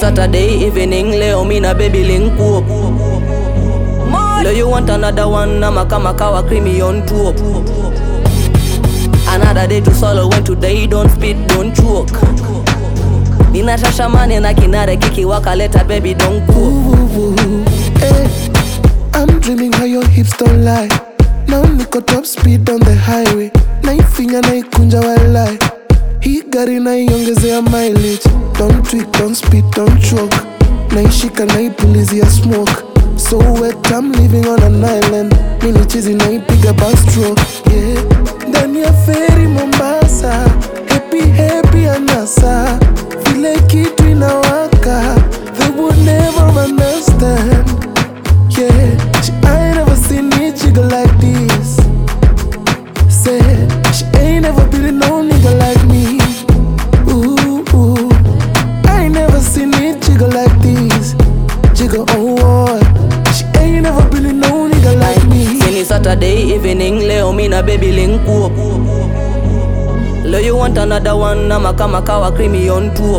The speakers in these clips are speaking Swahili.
Saturday evening, leo me na baby link up. Leo you want another one, na makamakawa creamy on top. Another day to solo, when today don't spit, don't choke. Nina shashamane na kinare kiki wakaleta baby don't cook. Hey, I'm dreaming how your hips don't lie. Now niko top speed on the highway. Naifinya naikunja walai. Hii gari naiongezea mileage. Don't tweak, don't spit, don't choke. Naishika naipulizia smoke. So wet I'm living on an island. Mini chizi naipiga backstroke. Yeah, ndani ya feri Mombasa. Happy happy anasa. Vile kitu inawaka. They would never understand. Yeah, I ain't never seen me jiggle like this. Said she ain't never been no nigga like me. Ooh, I ain't never seen me jiggle like this. Jiggle on what? She ain't never been no nigga like me. Any Saturday evening, leo me na baby link up. Leo you want another one, na makamakawa creamy on top.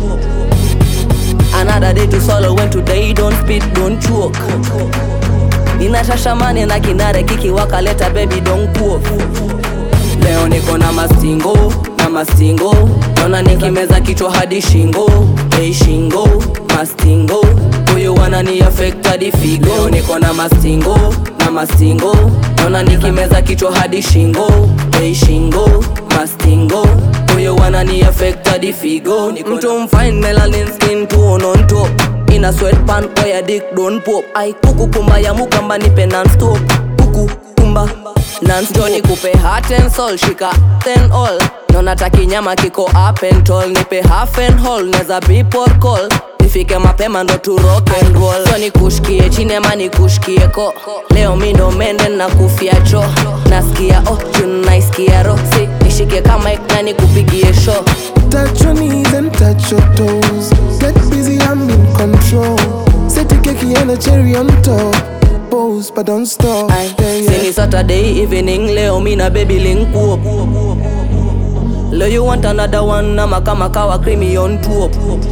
Another day to solo, when today don't spit, don't choke. Nina shashamane na kinare kiki wakaleta baby don't cook. Leo niko na mastingo, naona nikimeza kichwa hadi shingo. Hey shingo, mastingo, huyu wanani affect hadi figo. Leo niko na mastingo, naona nikimeza kichwa hadi shingo. Hey shingo, mastingo, huyu wanani affect hadi figo. Mtu mfine melanin skin tone on top. In a sweatpants or your dick don't pop. Ay kuku kumba ya mukamba nipe non-stop. Kuku kumba non-stop. Joni kupe heart and soul, shika ten all. Nona taki nyama kiko up and tall. Nipe half and whole, neza beep or call. Nifike mapema ndo tu rock and roll. So nikushikie chine ma nikushikie ko. Leo mi ndo mende na kufia cho. Nasikia oh, junu naisikia ro. Si, nishike kama ikna nikupigie show. Touch your knees and touch your toes. Get busy, I'm in control. Set the cake and a cherry on top. Pose, but don't stop. Any Saturday evening, leo me na baby link up. Leo you want another one, na makamakawa creamy on top.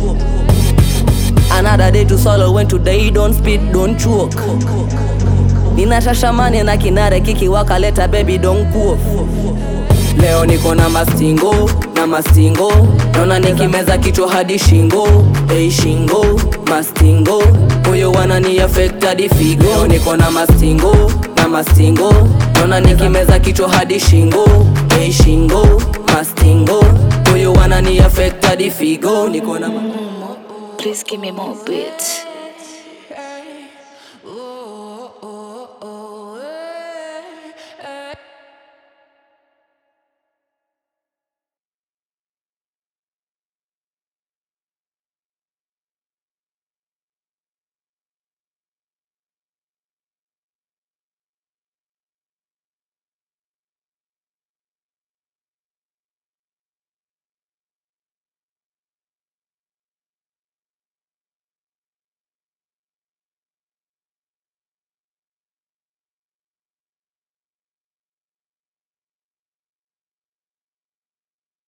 Another day to solo, when today don't spit, don't choke. Nina shashamane na kinare kiki wakaleta baby don't cook. Leo niko na mastingo, naona nikimeza kichwa hadi shingo. Hey shingo, mastingo, huyo wanani affect hadi figo. Leo niko na mastingo, naona nikimeza kichwa hadi shingo. Hey shingo, mastingo, huyo wanani affect hadi figo. Niko na Please give me more beats.